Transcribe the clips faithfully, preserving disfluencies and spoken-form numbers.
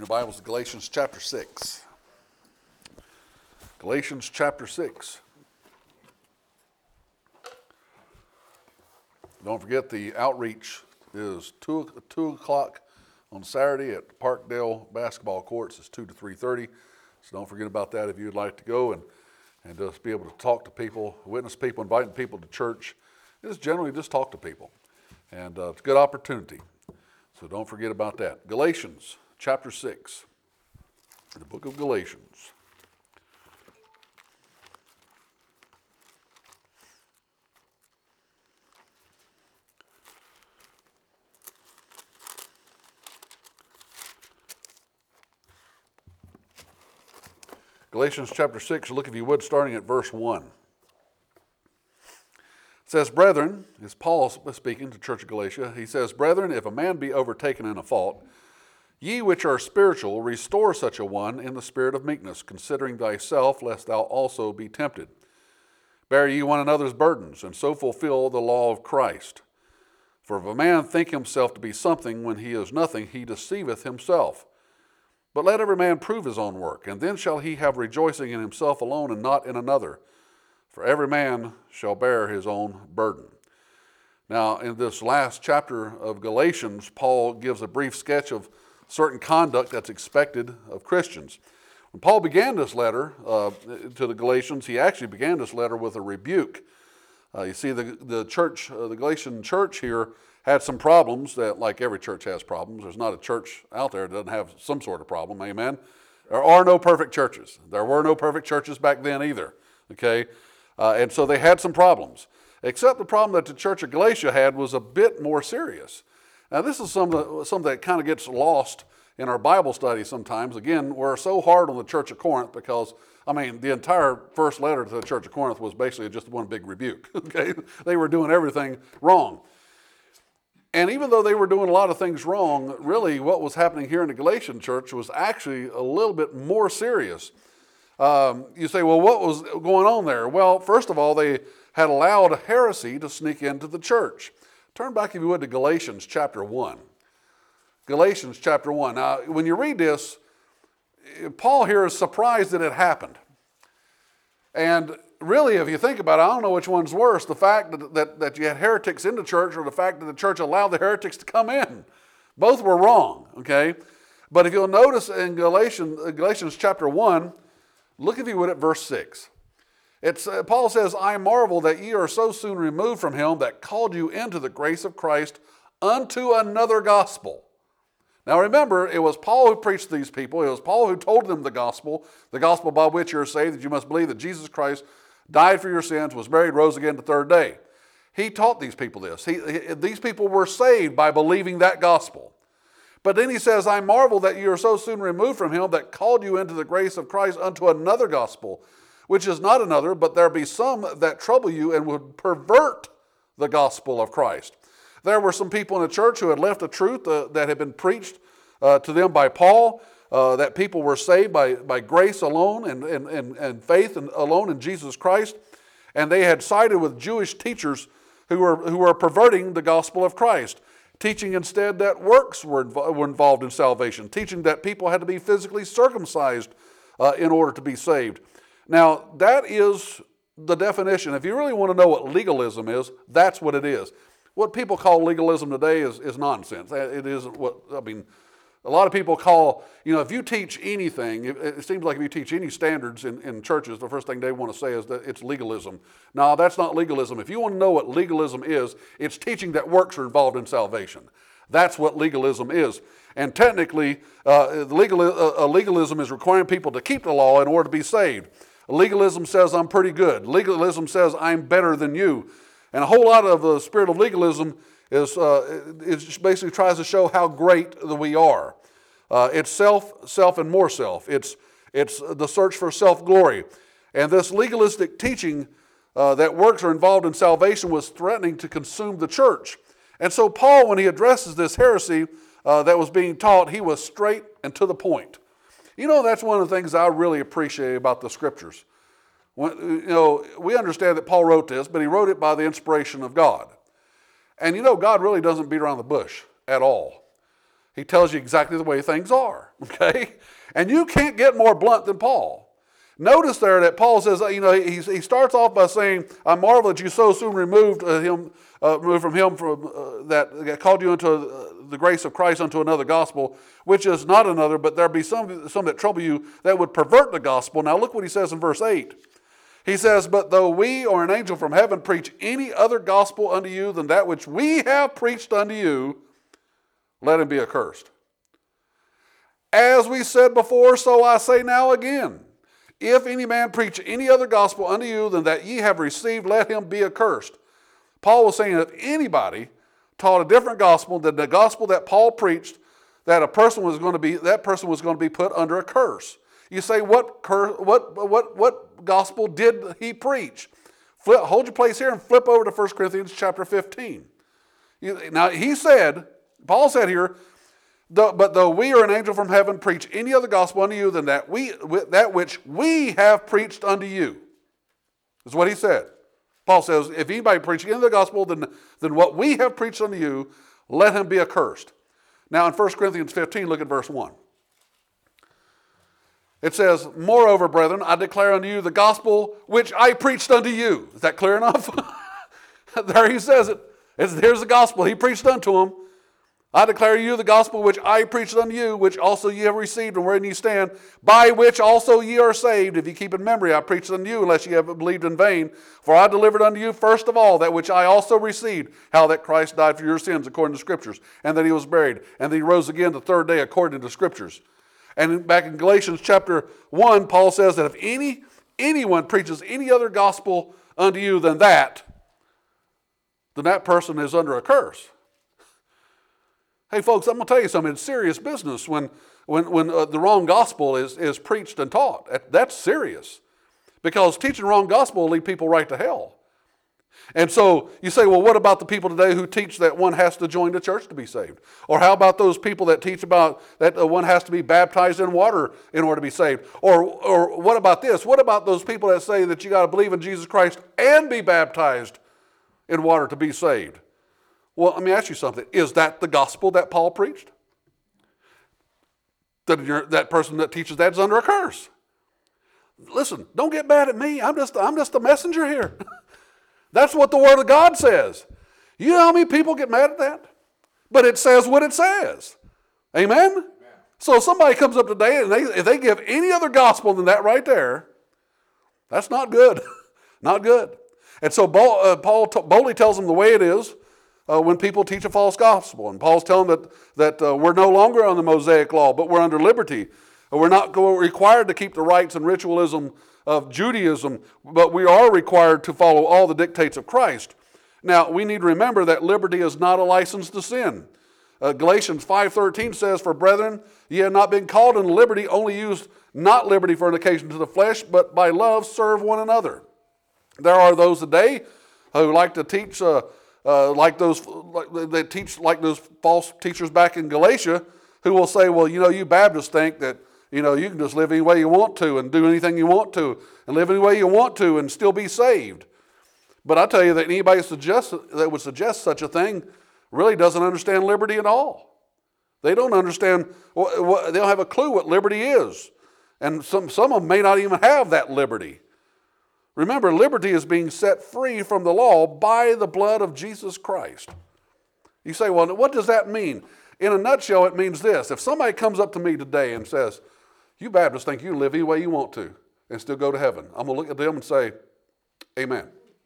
Your Bibles to Galatians chapter six. Galatians chapter six. Don't forget the outreach is two, two o'clock on Saturday at Parkdale basketball courts. It's two to three thirty. So don't forget about that if you'd like to go and, and just be able to talk to people, witness people, inviting people to church. Just generally just talk to people. And uh, it's a good opportunity. So don't forget about that. Galatians chapter six, the book of Galatians. Galatians chapter six, look if you would, starting at verse one. It says, brethren, is Paul speaking to the church of Galatia. He says, brethren, if a man be overtaken in a fault, ye which are spiritual, restore such a one in the spirit of meekness, considering thyself, lest thou also be tempted. Bear ye one another's burdens, and so fulfill the law of Christ. For if a man think himself to be something when he is nothing, he deceiveth himself. But let every man prove his own work, and then shall he have rejoicing in himself alone and not in another. For every man shall bear his own burden. Now, in this last chapter of Galatians, Paul gives a brief sketch of certain conduct that's expected of Christians. When Paul began this letter uh, to the Galatians, he actually began this letter with a rebuke. Uh, you see, the, the church, uh, the Galatian church here had some problems that, like every church has problems. There's not a church out there that doesn't have some sort of problem, amen? There are no perfect churches. There were no perfect churches back then either, okay? Uh, and so they had some problems, except the problem that the church of Galatia had was a bit more serious. Now, this is something, something that kind of gets lost in our Bible study sometimes. Again, we're so hard on the church of Corinth because, I mean, the entire first letter to the church of Corinth was basically just one big rebuke, okay? They were doing everything wrong. And even though they were doing a lot of things wrong, really what was happening here in the Galatian church was actually a little bit more serious. Um, you say, well, what was going on there? Well, first of all, they had allowed heresy to sneak into the church. Turn back, if you would, to Galatians chapter one. Galatians chapter one. Now, when you read this, Paul here is surprised that it happened. And really, if you think about it, I don't know which one's worse, the fact that, that, that you had heretics in the church or the fact that the church allowed the heretics to come in. Both were wrong, okay? But if you'll notice in Galatians, Galatians chapter one, look if you would at verse six. It's, uh, Paul says, I marvel that ye are so soon removed from him that called you into the grace of Christ unto another gospel. Now remember, it was Paul who preached to these people. It was Paul who told them the gospel, the gospel by which you are saved, that you must believe that Jesus Christ died for your sins, was buried, rose again the third day. He taught these people this. He, he, these people were saved by believing that gospel. But then he says, I marvel that you are so soon removed from him that called you into the grace of Christ unto another gospel, which is not another, but there be some that trouble you and would pervert the gospel of Christ. There were some people in the church who had left the truth uh, that had been preached uh, to them by Paul, uh, that people were saved by, by grace alone and, and, and, and faith and alone in Jesus Christ. And they had sided with Jewish teachers who were, who were perverting the gospel of Christ, teaching instead that works were, inv- were involved in salvation, teaching that people had to be physically circumcised uh, in order to be saved. Now, that is the definition. If you really want to know what legalism is, that's what it is. What people call legalism today is, is nonsense. It isn't what, I mean, a lot of people call, you know, if you teach anything, it, it seems like if you teach any standards in, in churches, the first thing they want to say is that it's legalism. No, that's not legalism. If you want to know what legalism is, it's teaching that works are involved in salvation. That's what legalism is. And technically, uh, legal, uh, legalism is requiring people to keep the law in order to be saved. Legalism says I'm pretty good. Legalism says I'm better than you. And a whole lot of the spirit of legalism is uh, it basically tries to show how great that we are. Uh, it's self, self, and more self. It's it's the search for self-glory. And this legalistic teaching uh, that works are involved in salvation was threatening to consume the church. And so Paul, when he addresses this heresy uh, that was being taught, he was straight and to the point. You know, that's one of the things I really appreciate about the Scriptures. When, you know, we understand that Paul wrote this, but he wrote it by the inspiration of God. And you know, God really doesn't beat around the bush at all. He tells you exactly the way things are. okay? And you can't get more blunt than Paul. Notice there that Paul says, you know, he, he starts off by saying, I marvel that you so soon removed uh, him, uh, removed from him from uh, that called you into uh, the grace of Christ unto another gospel, which is not another, but there be some, some that trouble you that would pervert the gospel. Now look what he says in verse eight. He says, but though we or an angel from heaven preach any other gospel unto you than that which we have preached unto you, let him be accursed. As we said before, so I say now again, if any man preach any other gospel unto you than that ye have received, let him be accursed. Paul was saying if anybody taught a different gospel than the gospel that Paul preached, that a person was going to be that person was going to be put under a curse. You say, what cur- what what what gospel did he preach? Flip, hold your place here and flip over to First Corinthians chapter fifteen. You, now he said, Paul said here, but though we or an angel from heaven preach any other gospel unto you than that we that which we have preached unto you. Is what he said. Paul says, if anybody preach any other gospel than, than what we have preached unto you, let him be accursed. Now in First Corinthians fifteen, look at verse one. It says, moreover, brethren, I declare unto you the gospel which I preached unto you. Is that clear enough? There he says it. It's, here's the gospel he preached unto him. I declare you the gospel which I preached unto you, which also ye have received, and wherein ye stand, by which also ye are saved, if ye keep in memory I preached unto you, unless ye have believed in vain. For I delivered unto you first of all that which I also received, how that Christ died for your sins according to Scriptures, and that he was buried, and that he rose again the third day according to Scriptures. And back in Galatians chapter one, Paul says that if any anyone preaches any other gospel unto you than that, then that person is under a curse. Hey, folks, I'm going to tell you something. It's serious business when, when, when uh, the wrong gospel is, is preached and taught. That's serious. Because teaching the wrong gospel will lead people right to hell. And so you say, well, what about the people today who teach that one has to join the church to be saved? Or how about those people that teach about that one has to be baptized in water in order to be saved? Or, or what about this? What about those people that say that you got to believe in Jesus Christ and be baptized in water to be saved? Well, let me ask you something. Is that the gospel that Paul preached? That, you're, that person that teaches that is under a curse. Listen, don't get mad at me. I'm just, I'm just a messenger here. That's what the Word of God says. You know how many people get mad at that? But it says what it says. Amen? Amen. So if somebody comes up today and they, if they give any other gospel than that right there, that's not good. Not good. And so Paul, uh, Paul t- boldly tells them the way it is. Uh, when people teach a false gospel. And Paul's telling them that, that uh, we're no longer on the Mosaic law, but we're under liberty. Uh, we're not go- required to keep the rites and ritualism of Judaism, but we are required to follow all the dictates of Christ. Now, we need to remember that liberty is not a license to sin. Uh, Galatians five thirteen says, for brethren, ye have not been called in liberty, only use not liberty for an occasion to the flesh, but by love serve one another. There are those today who like to teach... Uh, Uh, like those, like they teach like those false teachers back in Galatia, who will say, "Well, you know, you Baptists think that you know you can just live any way you want to and do anything you want to and live any way you want to and still be saved." But I tell you that anybody suggest, that would suggest such a thing really doesn't understand liberty at all. They don't understand. What, what, they don't have a clue what liberty is, and some some of them may not even have that liberty. Remember, liberty is being set free from the law by the blood of Jesus Christ. You say, well, what does that mean? In a nutshell, it means this. If somebody comes up to me today and says, you Baptists think you can live any way you want to and still go to heaven, I'm going to look at them and say, amen.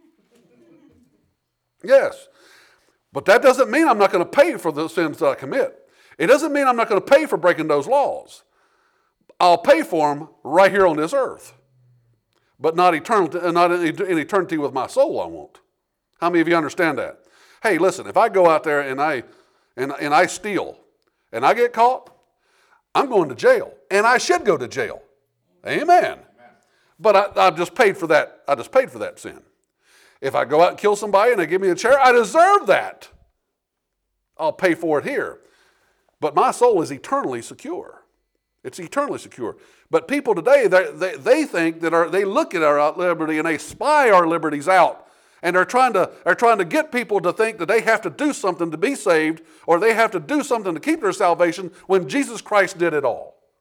Yes. But that doesn't mean I'm not going to pay for the sins that I commit. It doesn't mean I'm not going to pay for breaking those laws. I'll pay for them right here on this earth. But not eternity, not in eternity with my soul, I won't. How many of you understand that? Hey, listen, if I go out there and I and, and I steal and I get caught, I'm going to jail. And I should go to jail. Amen. Amen. But I, I just paid for that. I just paid for that sin. If I go out and kill somebody and they give me a chair, I deserve that. I'll pay for it here. But my soul is eternally secure. It's eternally secure. But people today, they, they, they think that our, they look at our liberty and they spy our liberties out. And they're trying to, they're trying to get people to think that they have to do something to be saved or they have to do something to keep their salvation when Jesus Christ did it all.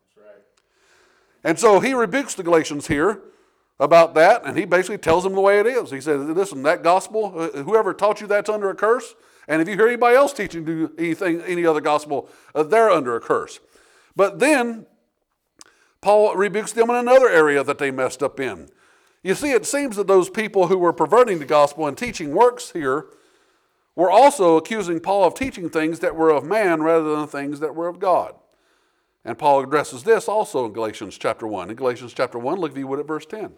And so he rebukes the Galatians here about that, and he basically tells them the way it is. He says, listen, that gospel, whoever taught you that's under a curse, and if you hear anybody else teaching you anything, any other gospel, uh, they're under a curse. But then Paul rebukes them in another area that they messed up in. You see, it seems that those people who were perverting the gospel and teaching works here were also accusing Paul of teaching things that were of man rather than things that were of God. And Paul addresses this also in Galatians chapter one. In Galatians chapter one, look if you would at verse ten.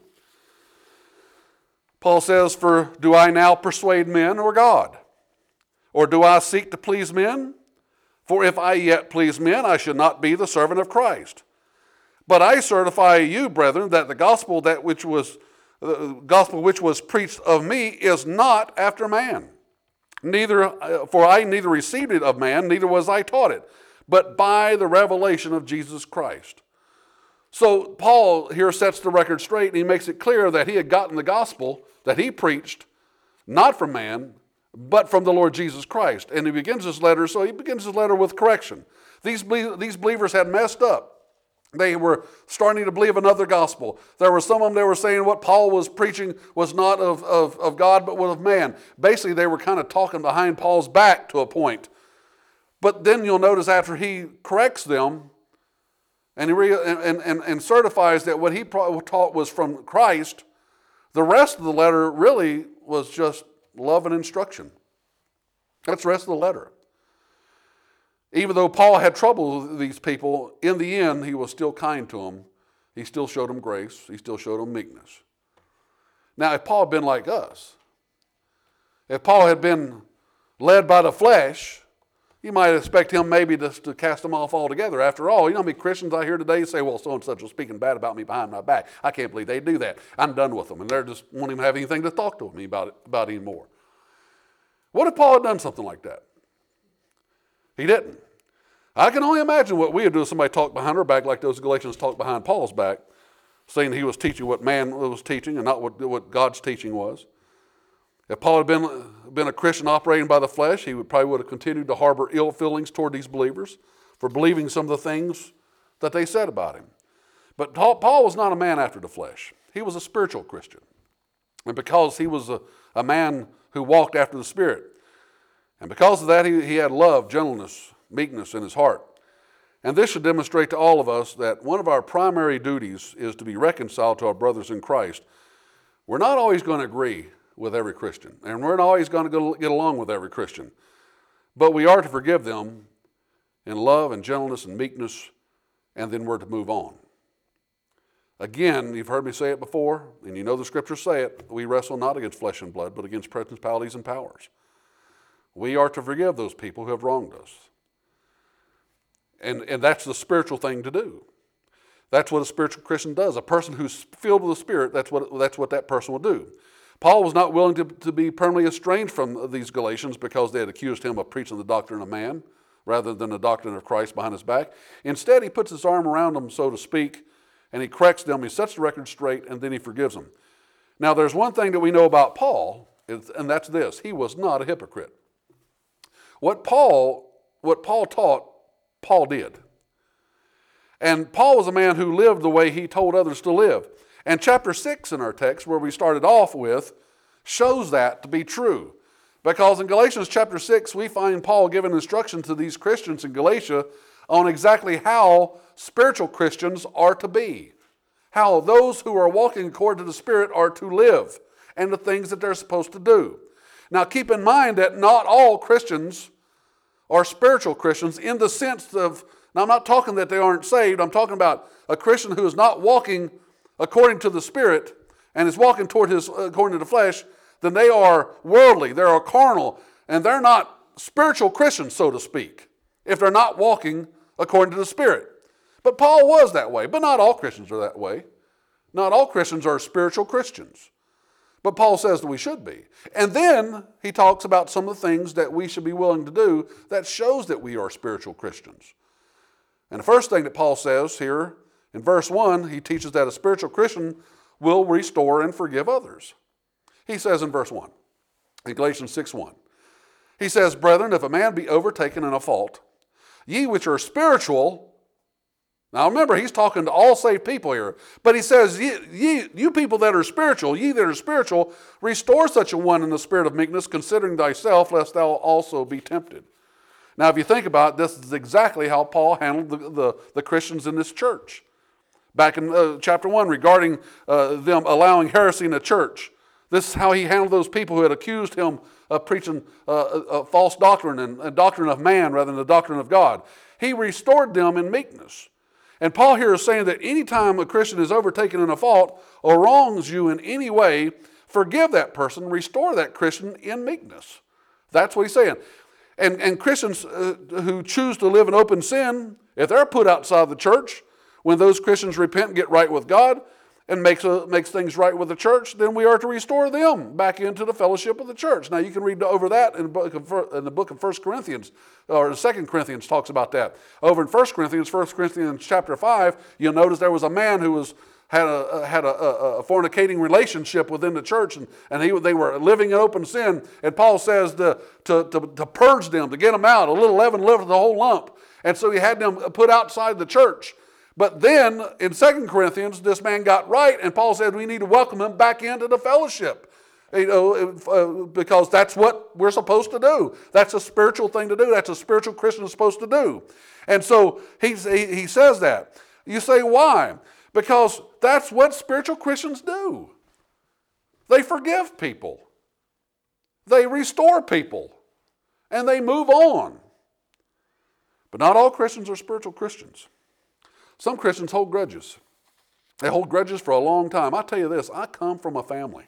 Paul says, for do I now persuade men or God? Or do I seek to please men? For if I yet please men, I should not be the servant of Christ. But I certify you, brethren, that the gospel that which was the gospel which was preached of me is not after man. Neither, for I neither received it of man, neither was I taught it, but by the revelation of Jesus Christ. So Paul here sets the record straight, and he makes it clear that he had gotten the gospel that he preached, not from man, but from the Lord Jesus Christ. And he begins his letter, so he begins his letter with correction. These, these believers had messed up. They were starting to believe another gospel. There were some of them that were saying what Paul was preaching was not of, of, of God, but was of man. Basically, they were kind of talking behind Paul's back to a point. But then you'll notice after he corrects them and, he re, and, and, and certifies that what he taught was from Christ, the rest of the letter really was just love and instruction. That's the rest of the letter. Even though Paul had trouble with these people, in the end, he was still kind to them. He still showed them grace. He still showed them meekness. Now, if Paul had been like us, if Paul had been led by the flesh, you might expect him maybe just to cast them off altogether. After all, you know how many Christians I hear today say, well, so-and-such was speaking bad about me behind my back. I can't believe they do that. I'm done with them. And they're just won't even have anything to talk to me about, it, about anymore. What if Paul had done something like that? He didn't. I can only imagine what we would do if somebody talked behind our back like those Galatians talked behind Paul's back, saying he was teaching what man was teaching and not what, what God's teaching was. If Paul had been, been a Christian operating by the flesh, he would probably would have continued to harbor ill feelings toward these believers for believing some of the things that they said about him. But Paul was not a man after the flesh. He was a spiritual Christian. And because he was a, a man who walked after the Spirit, and because of that, he, he had love, gentleness, meekness in his heart. And this should demonstrate to all of us that one of our primary duties is to be reconciled to our brothers in Christ. We're not always going to agree with every Christian, and we're not always going to get along with every Christian. But we are to forgive them in love and gentleness and meekness, and then we're to move on. Again, you've heard me say it before, and you know the scriptures say it, we wrestle not against flesh and blood, but against principalities and powers. We are to forgive those people who have wronged us. And, and that's the spiritual thing to do. That's what a spiritual Christian does. A person who's filled with the Spirit, that's what, that's what that person will do. Paul was not willing to, to be permanently estranged from these Galatians because they had accused him of preaching the doctrine of man rather than the doctrine of Christ behind his back. Instead, he puts his arm around them, so to speak, and he corrects them. He sets the record straight, and then he forgives them. Now, there's one thing that we know about Paul, and that's this. He was not a hypocrite. What Paul, what Paul taught, Paul did. And Paul was a man who lived the way he told others to live. And chapter six in our text, where we started off with, shows that to be true. Because in Galatians chapter six, we find Paul giving instruction to these Christians in Galatia on exactly how spiritual Christians are to be. How those who are walking according to the Spirit are to live, and the things that they're supposed to do. Now keep in mind that not all Christians are spiritual Christians in the sense of, now I'm not talking that they aren't saved, I'm talking about a Christian who is not walking according to the Spirit and is walking toward his according to the flesh, then they are worldly, they are carnal, and they're not spiritual Christians, so to speak, if they're not walking according to the Spirit. But Paul was that way, but not all Christians are that way. Not all Christians are spiritual Christians. But Paul says that we should be. And then he talks about some of the things that we should be willing to do that shows that we are spiritual Christians. And the first thing that Paul says here in verse one, he teaches that a spiritual Christian will restore and forgive others. He says in verse one, in Galatians six one, he says, brethren, if a man be overtaken in a fault, ye which are spiritual, Now remember, he's talking to all saved people here. But he says, ye, ye, you people that are spiritual, ye that are spiritual, restore such a one in the spirit of meekness, considering thyself, lest thou also be tempted. Now if you think about it, this is exactly how Paul handled the, the, the Christians in this church. Back in uh, chapter one, regarding uh, them allowing heresy in the church. This is how he handled those people who had accused him of preaching uh, a, a false doctrine and a doctrine of man rather than the doctrine of God. He restored them in meekness. And Paul here is saying that anytime a Christian is overtaken in a fault or wrongs you in any way, forgive that person, restore that Christian in meekness. That's what he's saying. And, and Christians uh, who choose to live in open sin, if they're put outside the church, when those Christians repent and get right with God and makes, a, makes things right with the church, then we are to restore them back into the fellowship of the church. Now you can read over that in the book of, in the book of First Corinthians, or Second Corinthians talks about that. Over in First Corinthians, First Corinthians chapter five, you'll notice there was a man who was had a had a, a, a fornicating relationship within the church, and, and he, they were living in open sin. And Paul says to, to, to, to purge them, to get them out. A little leaven leaveneth the whole lump. And so he had them put outside the church. But then in Second Corinthians, this man got right, and Paul said we need to welcome him back into the fellowship. You know, uh, because that's what we're supposed to do. That's a spiritual thing to do. That's a spiritual Christian is supposed to do. And so he, he, he says that. You say, why? Because that's what spiritual Christians do. They forgive people. They restore people. And they move on. But not all Christians are spiritual Christians. Some Christians hold grudges. They hold grudges for a long time. I tell you this, I come from a family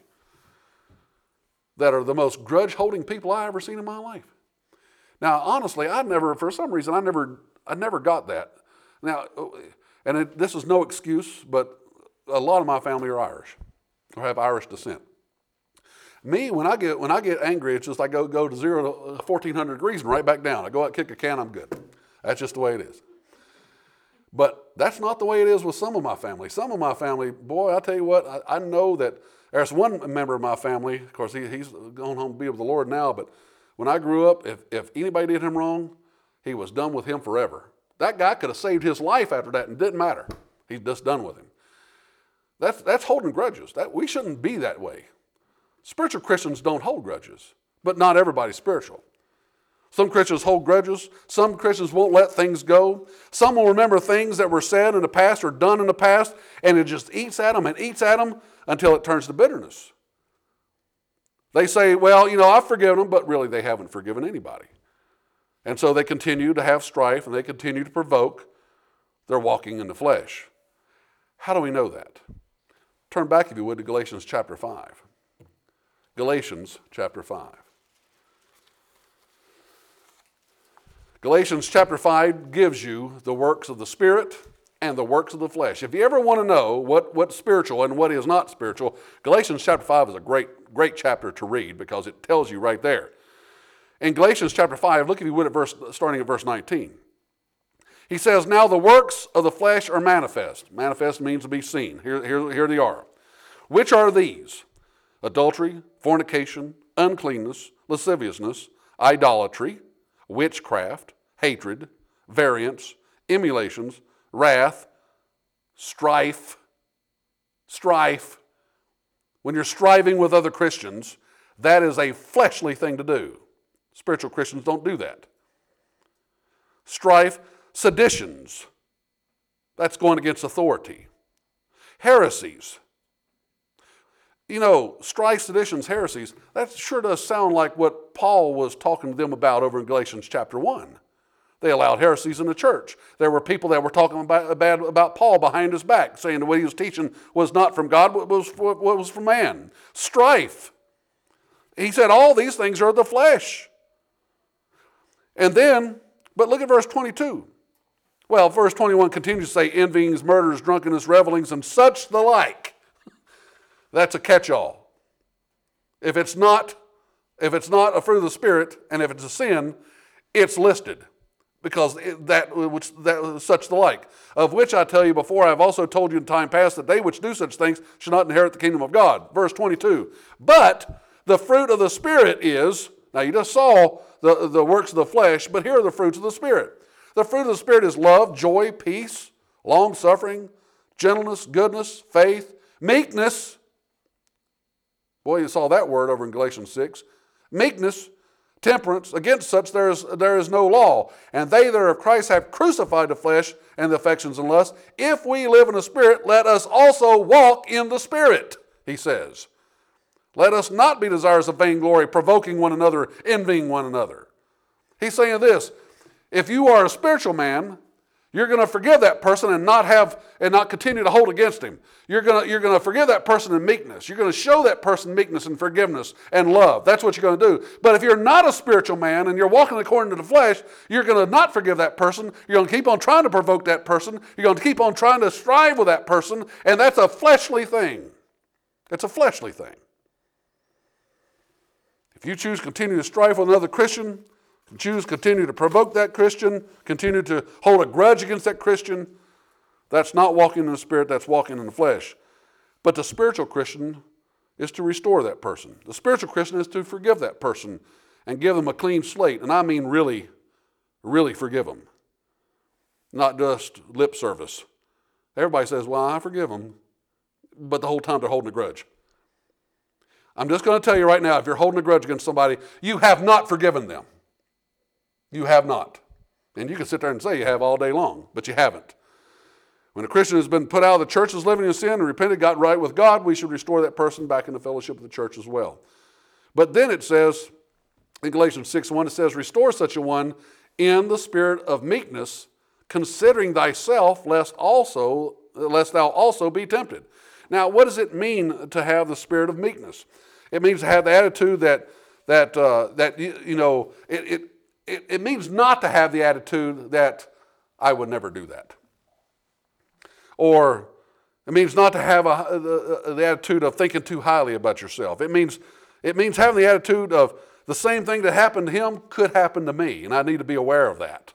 that are the most grudge-holding people I ever seen in my life. Now, honestly, I never, for some reason, I never, I never got that. Now, and it, this is no excuse, but a lot of my family are Irish or have Irish descent. Me, when I get when I get angry, it's just I go go to zero to fourteen hundred degrees and right back down. I go out, kick a can, I'm good. That's just the way it is. But that's not the way it is with some of my family. Some of my family, boy, I tell you what, I, I know that there's one member of my family, of course, he, he's gone home to be with the Lord now, but when I grew up, if, if anybody did him wrong, he was done with him forever. That guy could have saved his life after that and it didn't matter. He's just done with him. That's, that's holding grudges. That, we shouldn't be that way. Spiritual Christians don't hold grudges, but not everybody's spiritual. Some Christians hold grudges. Some Christians won't let things go. Some will remember things that were said in the past or done in the past, and it just eats at them and eats at them until it turns to bitterness. They say, well, you know, I've forgiven them, but really they haven't forgiven anybody. And so they continue to have strife and they continue to provoke. They're walking in the flesh. How do we know that? Turn back, if you would, to Galatians chapter five. Galatians chapter five. Galatians chapter five gives you the works of the Spirit and the works of the flesh. If you ever want to know what, what's spiritual and what is not spiritual, Galatians chapter five is a great, great chapter to read because it tells you right there. In Galatians chapter five, look if you would at verse, starting at verse nineteen. He says, now the works of the flesh are manifest. Manifest means to be seen. Here, here, here they are. Which are these? Adultery, fornication, uncleanness, lasciviousness, idolatry, witchcraft, hatred, variance, emulations, wrath, strife. Strife. When you're striving with other Christians, that is a fleshly thing to do. Spiritual Christians don't do that. Strife, seditions. That's going against authority. Heresies. You know, strife, seditions, heresies, that sure does sound like what Paul was talking to them about over in Galatians chapter one. They allowed heresies in the church. There were people that were talking about, bad about Paul behind his back, saying the way he was teaching was not from God, but was, was from man. Strife. He said all these things are the flesh. And then, but look at verse twenty-two. Well, verse twenty-one continues to say envyings, murders, drunkenness, revelings, and such the like. That's a catch-all. If it's not, if it's not a fruit of the Spirit, and if it's a sin, it's listed. Because that which that such the like. Of which I tell you before, I have also told you in time past that they which do such things should not inherit the kingdom of God. Verse twenty-two. But the fruit of the Spirit is, now you just saw the, the works of the flesh, but here are the fruits of the Spirit. The fruit of the Spirit is love, joy, peace, long-suffering, gentleness, goodness, faith, meekness. Boy, you saw that word over in Galatians six. Meekness, temperance. Against such there is, there is no law. And they that are of Christ have crucified the flesh and the affections and lusts. If we live in the Spirit, let us also walk in the Spirit, he says. Let us not be desirous of vainglory, provoking one another, envying one another. He's saying this, if you are a spiritual man, you're going to forgive that person and not have and not continue to hold against him. You're going to, you're going to forgive that person in meekness. You're going to show that person meekness and forgiveness and love. That's what you're going to do. But if you're not a spiritual man and you're walking according to the flesh, you're going to not forgive that person. You're going to keep on trying to provoke that person. You're going to keep on trying to strive with that person, and that's a fleshly thing. It's a fleshly thing. If you choose to continue to strive with another Christian, choose to continue to provoke that Christian, continue to hold a grudge against that Christian, that's not walking in the Spirit, that's walking in the flesh. But the spiritual Christian is to restore that person. The spiritual Christian is to forgive that person and give them a clean slate. And I mean really, really forgive them. Not just lip service. Everybody says, well, I forgive them, but the whole time they're holding a grudge. I'm just going to tell you right now, if you're holding a grudge against somebody, you have not forgiven them. You have not. And you can sit there and say you have all day long, but you haven't. When a Christian has been put out of the church, is living in sin, and repented, got right with God, we should restore that person back in the fellowship of the church as well. But then it says, in Galatians six one, it says, restore such a one in the spirit of meekness, considering thyself, lest also, lest thou also be tempted. Now, what does it mean to have the spirit of meekness? It means to have the attitude that, that, uh, that you know, it, it It, it means not to have the attitude that I would never do that. Or it means not to have a, the, the attitude of thinking too highly about yourself. It means, it means having the attitude of the same thing that happened to him could happen to me, and I need to be aware of that.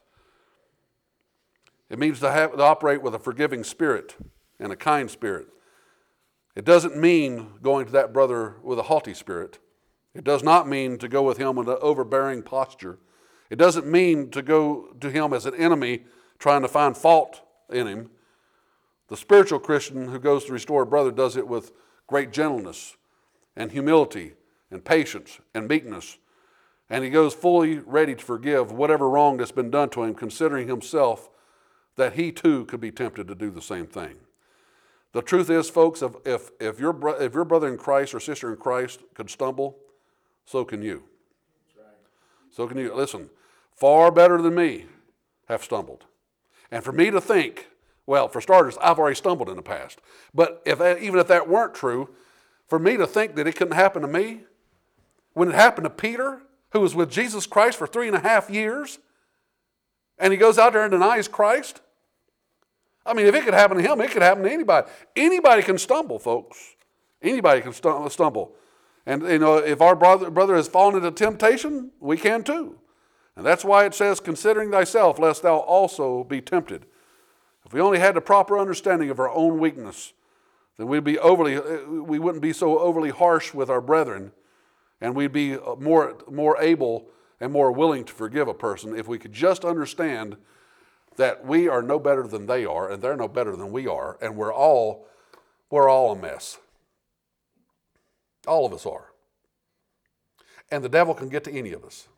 It means to, have, to operate with a forgiving spirit and a kind spirit. It doesn't mean going to that brother with a haughty spirit. It does not mean to go with him with an overbearing posture. It doesn't mean to go to him as an enemy trying to find fault in him. The spiritual Christian who goes to restore a brother does it with great gentleness and humility and patience and meekness. And he goes fully ready to forgive whatever wrong that's been done to him, considering himself that he too could be tempted to do the same thing. The truth is, folks, if, if, if, your, bro- if your brother in Christ or sister in Christ could stumble, so can you. So can you. Listen, far better than me have stumbled. And for me to think, well, for starters, I've already stumbled in the past. But if even if that weren't true, for me to think that it couldn't happen to me, when it happened to Peter, who was with Jesus Christ for three and a half years, and he goes out there and denies Christ, I mean, if it could happen to him, it could happen to anybody. Anybody can stumble, folks. Anybody can stumble. And, you know, if our brother, brother has fallen into temptation, we can too. And that's why it says, considering thyself, lest thou also be tempted. If we only had the proper understanding of our own weakness, then we'd be overly, we wouldn't be so overly harsh with our brethren, and we'd be more, more able and more willing to forgive a person if we could just understand that we are no better than they are, and they're no better than we are, and we're all, we're all a mess. All of us are. And the devil can get to any of us.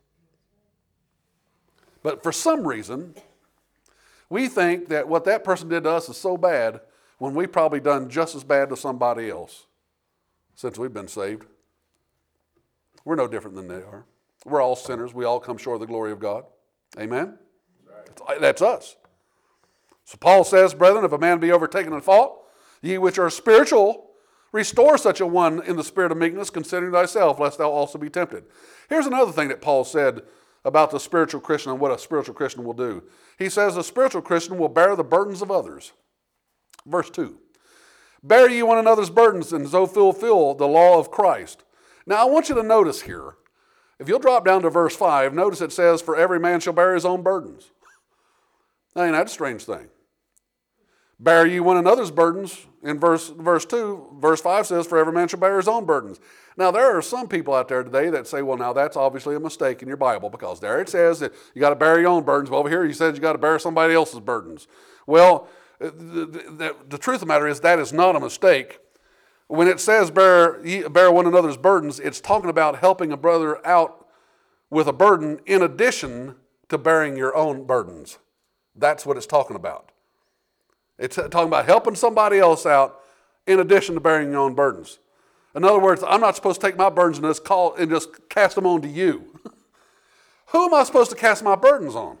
But for some reason, we think that what that person did to us is so bad when we've probably done just as bad to somebody else since we've been saved. We're no different than they are. We're all sinners. We all come short of the glory of God. Amen? Right. That's us. So Paul says, brethren, if a man be overtaken in fault, ye which are spiritual, restore such a one in the spirit of meekness, considering thyself, lest thou also be tempted. Here's another thing that Paul said about the spiritual Christian and what a spiritual Christian will do. He says a spiritual Christian will bear the burdens of others. Verse two. Bear ye one another's burdens, and so fulfill the law of Christ. Now I want you to notice here, if you'll drop down to verse five, notice it says, for every man shall bear his own burdens. Now, ain't that a strange thing? Bear ye one another's burdens. In verse, verse two, verse five says, for every man shall bear his own burdens. Now, there are some people out there today that say, well, now that's obviously a mistake in your Bible, because there it says that you got to bear your own burdens. Well, over here he says you got to bear somebody else's burdens. Well, the, the, the truth of the matter is that is not a mistake. When it says bear, bear one another's burdens, it's talking about helping a brother out with a burden in addition to bearing your own burdens. That's what it's talking about. It's talking about helping somebody else out in addition to bearing your own burdens. In other words, I'm not supposed to take my burdens and just, call, and just cast them on to you. Who am I supposed to cast my burdens on?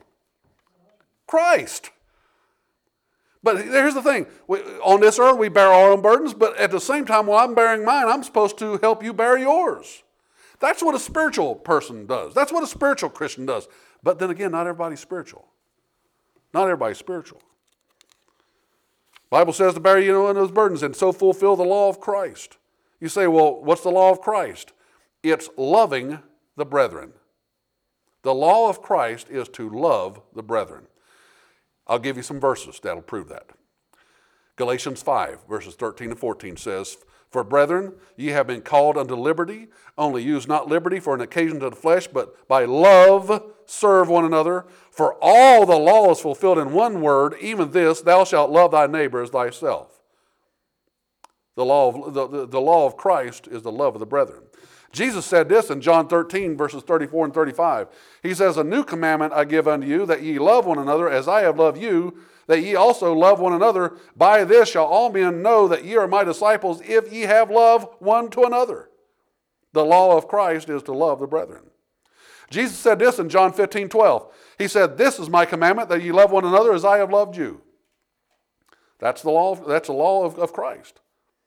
Christ. But here's the thing. We, on this earth, we bear our own burdens, but at the same time, while I'm bearing mine, I'm supposed to help you bear yours. That's what a spiritual person does. That's what a spiritual Christian does. But then again, not everybody's spiritual. Not everybody's spiritual. The Bible says to bear you know those burdens and so fulfill the law of Christ. You say, well, what's the law of Christ? It's loving the brethren. The law of Christ is to love the brethren. I'll give you some verses that'll prove that. Galatians five, verses thirteen and fourteen says, for brethren, ye have been called unto liberty, only use not liberty for an occasion to the flesh, but by love serve one another. For all the law is fulfilled in one word, even this, thou shalt love thy neighbor as thyself. The law of, the, the, the law of Christ is the love of the brethren. Jesus said this in John thirteen, verses thirty-four and thirty-five. He says, a new commandment I give unto you, that ye love one another as I have loved you, that ye also love one another. By this shall all men know that ye are my disciples, if ye have love one to another. The law of Christ is to love the brethren. Jesus said this in John fifteen, twelve. He said, this is my commandment, that ye love one another as I have loved you. That's the law, that's the law of, of Christ.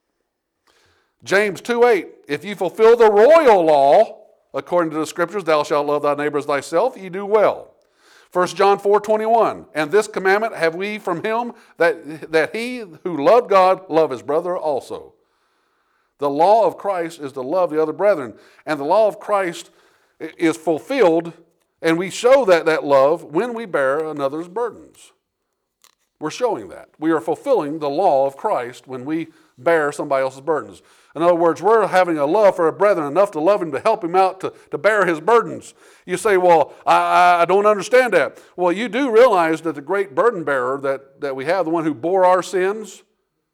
James two, eight. If ye fulfill the royal law, according to the scriptures, thou shalt love thy neighbor as thyself, ye do well. First John four, twenty-one. And this commandment have we from him, that, that he who loved God love his brother also. The law of Christ is to love the other brethren. And the law of Christ is fulfilled, and we show that, that love when we bear another's burdens. We're showing that. We are fulfilling the law of Christ when we bear somebody else's burdens. In other words, we're having a love for a brethren enough to love him, to help him out, to, to bear his burdens. You say, well, I, I don't understand that. Well, you do realize that the great burden bearer that, that we have, the one who bore our sins,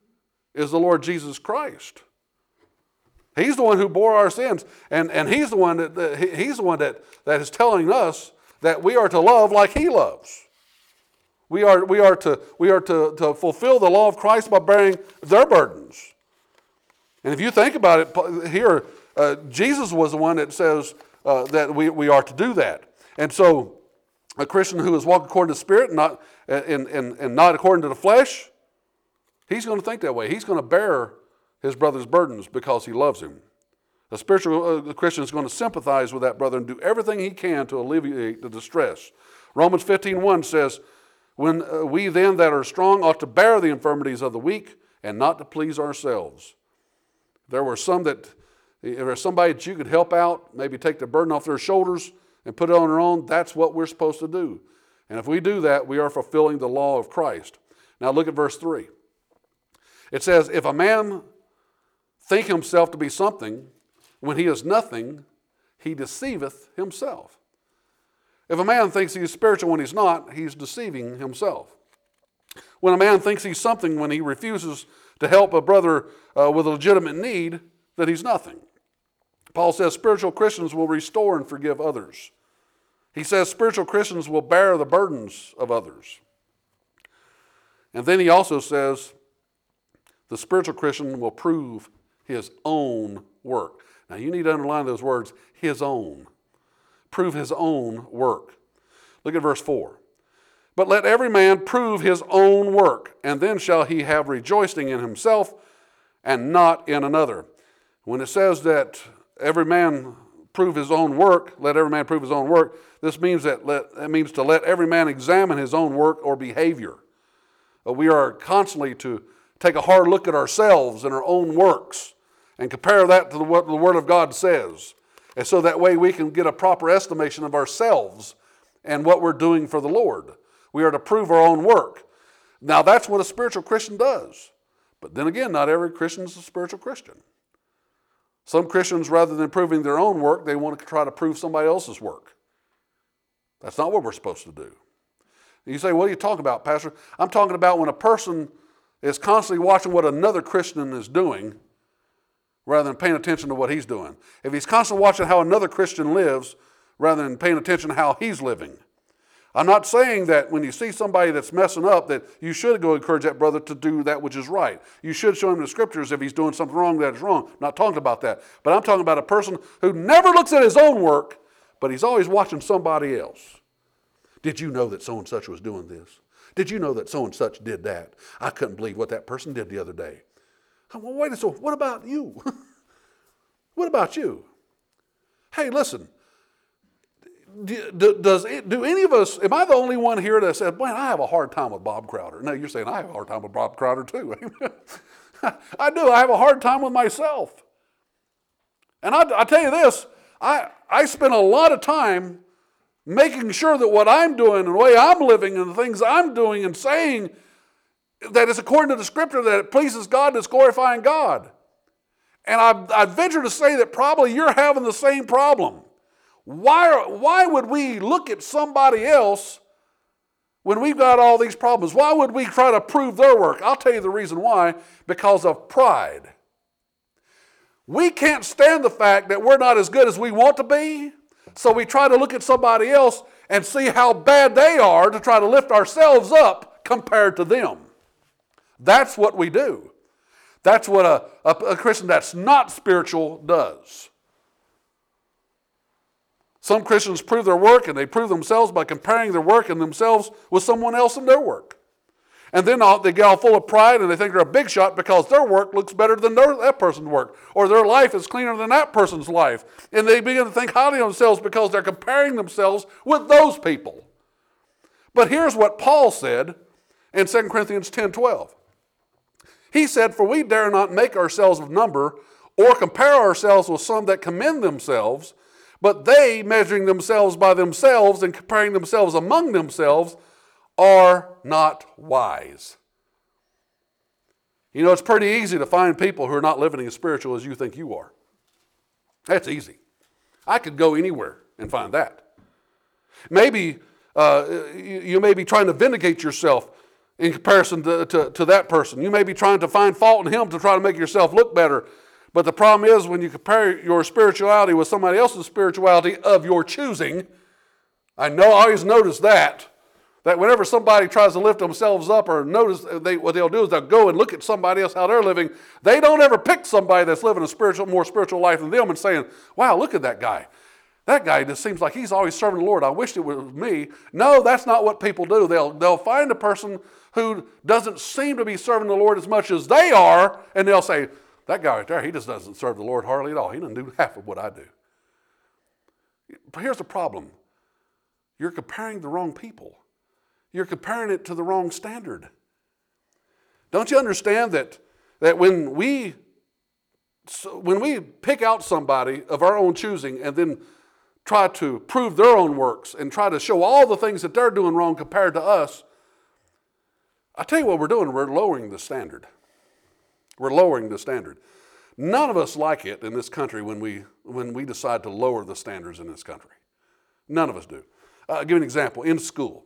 is the Lord Jesus Christ. He's the one who bore our sins, and, and he's the one that, that he's the one that, that is telling us that we are to love like he loves. We are, we are, to, we are to, to fulfill the law of Christ by bearing their burdens. And if you think about it here, uh, Jesus was the one that says uh, that we, we are to do that. And so a Christian who is walking according to the Spirit and not, and, and, and not according to the flesh, he's going to think that way. He's going to bear his brother's burdens because he loves him. A spiritual uh, Christian is going to sympathize with that brother and do everything he can to alleviate the distress. Romans fifteen, one says, when uh, we then that are strong ought to bear the infirmities of the weak and not to please ourselves. There were some that, if there's somebody that you could help out, maybe take the burden off their shoulders and put it on their own, that's what we're supposed to do. And if we do that, we are fulfilling the law of Christ. Now look at verse three. It says, if a man think himself to be something, when he is nothing, he deceiveth himself. If a man thinks he is spiritual when he's not, he's deceiving himself. When a man thinks he's something when he refuses to help a brother uh, with a legitimate need, that he's nothing. Paul says spiritual Christians will restore and forgive others. He says spiritual Christians will bear the burdens of others. And then he also says the spiritual Christian will prove his own work. Now you need to underline those words, his own. Prove his own work. Look at verse four. But let every man prove his own work, and then shall he have rejoicing in himself and not in another. When it says that every man prove his own work, let every man prove his own work, this means that let, it means to let every man examine his own work or behavior. We are constantly to take a hard look at ourselves and our own works and compare that to what the Word of God says. And so that way we can get a proper estimation of ourselves and what we're doing for the Lord. We are to prove our own work. Now that's what a spiritual Christian does. But then again, not every Christian is a spiritual Christian. Some Christians, rather than proving their own work, they want to try to prove somebody else's work. That's not what we're supposed to do. You say, what are you talking about, Pastor? I'm talking about when a person is constantly watching what another Christian is doing rather than paying attention to what he's doing. If he's constantly watching how another Christian lives rather than paying attention to how he's living. I'm not saying that when you see somebody that's messing up that you should go encourage that brother to do that which is right. You should show him the scriptures if he's doing something wrong that is wrong. I'm not talking about that. But I'm talking about a person who never looks at his own work, but he's always watching somebody else. Did you know that so-and-such was doing this? Did you know that so-and-such did that? I couldn't believe what that person did the other day. Well, wait a second, what about you? What about you? Hey, listen, do, do, does it, do any of us, am I the only one here that said, man, I have a hard time with Bob Crowder? No, you're saying I have a hard time with Bob Crowder too. I do, I have a hard time with myself. And I, I tell you this, I, I spend a lot of time making sure that what I'm doing and the way I'm living and the things I'm doing and saying that is according to the scripture, that it pleases God, that's glorifying God. And I, I venture to say that probably you're having the same problem. Why, why would we look at somebody else when we've got all these problems? Why would we try to prove their work? I'll tell you the reason why. Because of pride. We can't stand the fact that we're not as good as we want to be. So we try to look at somebody else and see how bad they are to try to lift ourselves up compared to them. That's what we do. That's what a, a, a Christian that's not spiritual does. Some Christians prove their work and they prove themselves by comparing their work and themselves with someone else in their work. And then they get all full of pride and they think they're a big shot because their work looks better than their, that person's work. Or their life is cleaner than that person's life. And they begin to think highly of themselves because they're comparing themselves with those people. But here's what Paul said in Second Corinthians ten twelve. He said, for we dare not make ourselves of number or compare ourselves with some that commend themselves, but they, measuring themselves by themselves and comparing themselves among themselves, are not wise. You know, it's pretty easy to find people who are not living as spiritual as you think you are. That's easy. I could go anywhere and find that. Maybe uh, you, you may be trying to vindicate yourself in comparison to, to, to that person. You may be trying to find fault in him to try to make yourself look better. But the problem is when you compare your spirituality with somebody else's spirituality of your choosing, I know I always notice that. That whenever somebody tries to lift themselves up or notice, they, what they'll do is they'll go and look at somebody else, how they're living. They don't ever pick somebody that's living a spiritual, more spiritual life than them and saying, wow, look at that guy. That guy just seems like he's always serving the Lord. I wish it was me. No, that's not what people do. They'll, they'll find a person who doesn't seem to be serving the Lord as much as they are, and they'll say, that guy right there, he just doesn't serve the Lord hardly at all. He doesn't do half of what I do. But here's the problem. You're comparing the wrong people. You're comparing it to the wrong standard. Don't you understand that, that when we when we pick out somebody of our own choosing and then try to prove their own works and try to show all the things that they're doing wrong compared to us, I tell you what we're doing, we're lowering the standard. We're lowering the standard. None of us like it in this country when we when we decide to lower the standards in this country. None of us do. Uh, I'll give you an example. In school.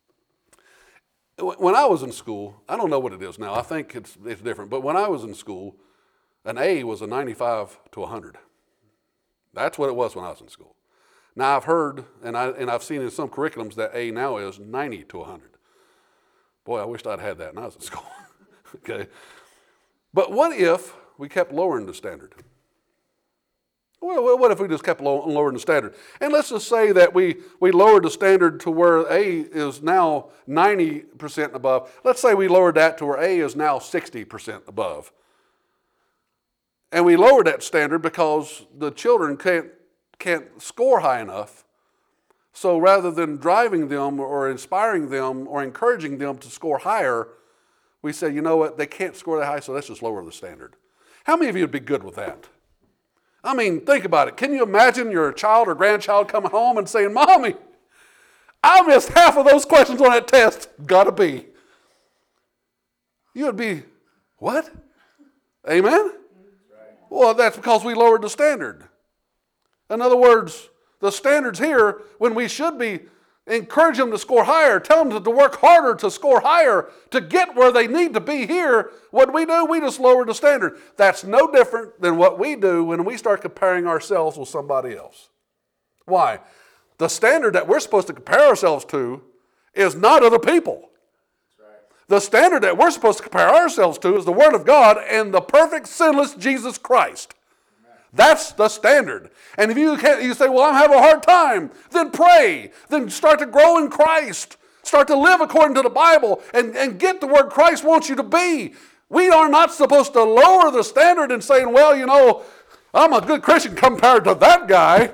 When I was in school, I don't know what it is now. I think it's it's different. But when I was in school, an A was a ninety-five to one hundred. That's what it was when I was in school. Now I've heard and I and I've seen in some curriculums that A now is ninety to one hundred. Boy, I wished I'd had that when I was in school. Okay. But what if we kept lowering the standard? Well, what if we just kept lowering the standard? And let's just say that we, we lowered the standard to where A is now ninety percent above. Let's say we lowered that to where A is now sixty percent above. And we lowered that standard because the children can't, can't score high enough. So rather than driving them or inspiring them or encouraging them to score higher, we say, you know what, they can't score that high, so let's just lower the standard. How many of you would be good with that? I mean, think about it. Can you imagine your child or grandchild coming home and saying, Mommy, I missed half of those questions on that test. Gotta be. You would be, what? Amen? Right. Well, that's because we lowered the standard. In other words, the standards here, when we should be Encourage them to score higher. Tell them to work harder to score higher to get where they need to be here. What do we do? We just lower the standard. That's no different than what we do when we start comparing ourselves with somebody else. Why? The standard that we're supposed to compare ourselves to is not other people. The standard that we're supposed to compare ourselves to is the Word of God and the perfect, sinless Jesus Christ. That's the standard. And if you can't, you say, well, I'm having a hard time, then pray. Then start to grow in Christ. Start to live according to the Bible and, and get the where Christ wants you to be. We are not supposed to lower the standard and saying, well, you know, I'm a good Christian compared to that guy.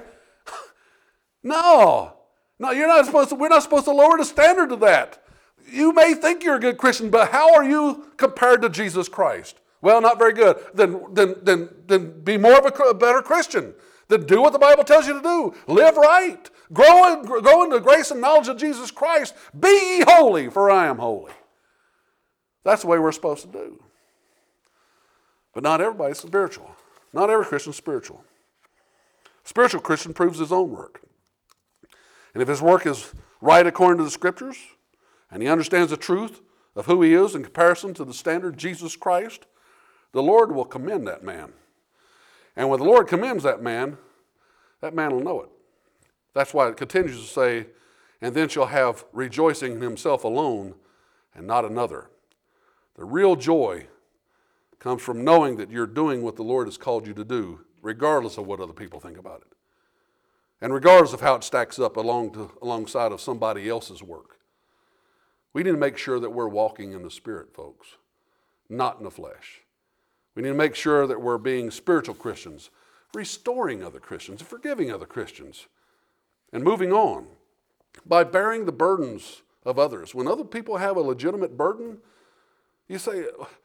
No. No, you're not supposed to, we're not supposed to lower the standard to that. You may think you're a good Christian, but how are you compared to Jesus Christ? Well, not very good. Then, then, then, then be more of a, a better Christian. Then do what the Bible tells you to do. Live right. Grow in, grow in the grace and knowledge of Jesus Christ. Be ye holy, for I am holy. That's the way we're supposed to do. But not everybody's spiritual. Not every Christian's spiritual. A spiritual Christian proves his own work. And if his work is right according to the Scriptures, and he understands the truth of who he is in comparison to the standard Jesus Christ, the Lord will commend that man. And when the Lord commends that man, that man will know it. That's why it continues to say, and then shall have rejoicing in himself alone and not another. The real joy comes from knowing that you're doing what the Lord has called you to do, regardless of what other people think about it. And regardless of how it stacks up along to, alongside of somebody else's work. We need to make sure that we're walking in the Spirit, folks, not in the flesh. We need to make sure that we're being spiritual Christians, restoring other Christians, forgiving other Christians, and moving on by bearing the burdens of others. When other people have a legitimate burden, you say,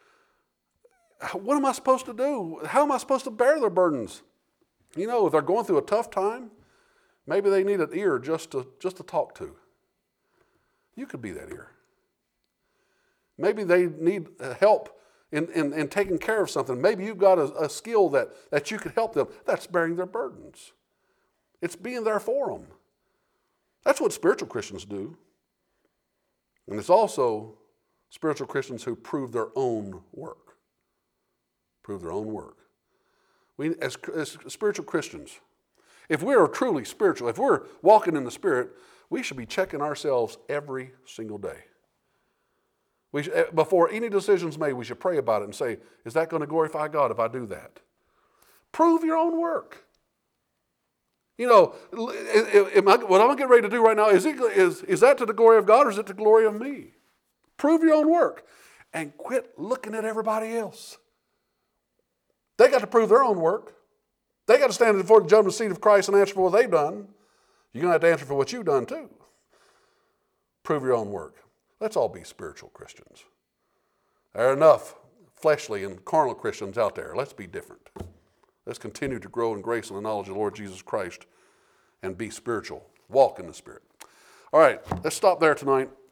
what am I supposed to do? How am I supposed to bear their burdens? You know, if they're going through a tough time, maybe they need an ear just to, just to talk to. You could be that ear. Maybe they need help in, in, in taking care of something. Maybe you've got a, a skill that, that you could help them. That's bearing their burdens. It's being there for them. That's what spiritual Christians do. And it's also spiritual Christians who prove their own work. Prove their own work. We, as, as spiritual Christians, if we are truly spiritual, if we're walking in the Spirit, we should be checking ourselves every single day. We should, before any decisions made, we should pray about it and say, is that going to glorify God if I do that? Prove your own work. You know, am I, what I'm getting ready to do right now, is, it, is, is that to the glory of God or is it to the glory of me? Prove your own work and quit looking at everybody else. They got to prove their own work. They got to stand before the judgment seat of Christ and answer for what they've done. You're going to have to answer for what you've done too. Prove your own work. Let's all be spiritual Christians. There are enough fleshly and carnal Christians out there. Let's be different. Let's continue to grow in grace and the knowledge of the Lord Jesus Christ and be spiritual. Walk in the Spirit. All right, let's stop there tonight.